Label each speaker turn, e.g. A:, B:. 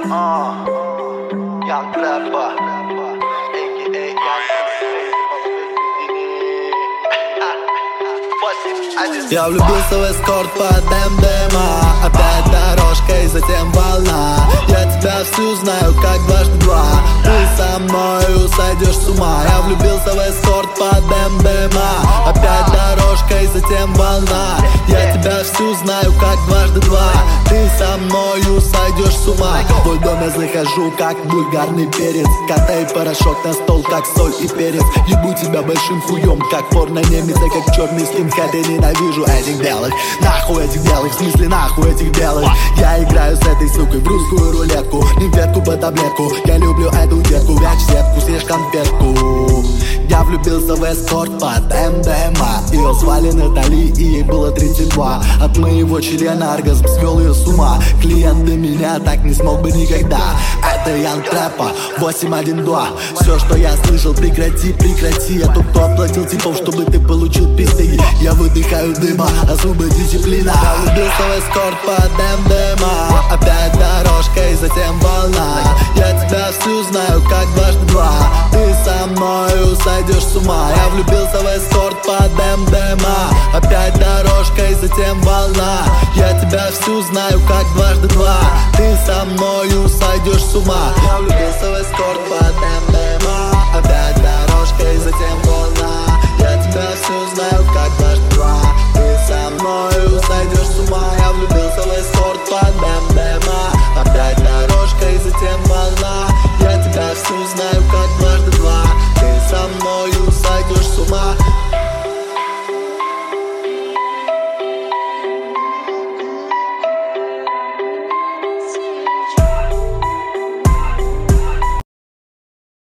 A: Young Trapper,
B: Я влюбился в эскорт под МДМА. Опять дорожка и затем волна. Я тебя всю знаю, как дважды два. Ты со мною сойдешь с ума. Я влюбился в эскорт под МДМА. Опять дорожка и затем волна. Я тебя всю знаю, как дважды два. Ты со мною сойдешь с ума. В твой дом я захожу, как бульгарный перец. Катай порошок на стол, как соль и перец. Ебу тебя большим хуем, как порно-немец. Я как черный скинхед, я ненавижу этих белых. Нахуй этих белых, в смысле нахуй этих белых. Я играю с этой сукой в русскую рулетку. Не в ветку по таблетку. Я люблю эту детку, вяжь сетку, съешь конфетку. Я влюбился в эскорт под МДМА. Ее звали Натали, и ей было 32. От моего члена оргазм свел ее с ума. Клиент до меня так не смог бы никогда. Это Young Trapper 812. Все, что я слышал, прекрати, прекрати. Я тут кто оплатил типов, чтобы ты получил пизды. Я выдыхаю дыма, особая дисциплина. Я влюбился в эскорт под МДМА. Опять дорожка и затем волна. Я тебя всю знаю, как дважды два. Ты со мною сойдешь с ума. Я влюбился в эскорт под МДМА. Опять дорожка и затем волна. Я тебя всю знаю, как дважды два. Ты со мною сойдешь с ума. Я влюбился в эскорт под МДМА.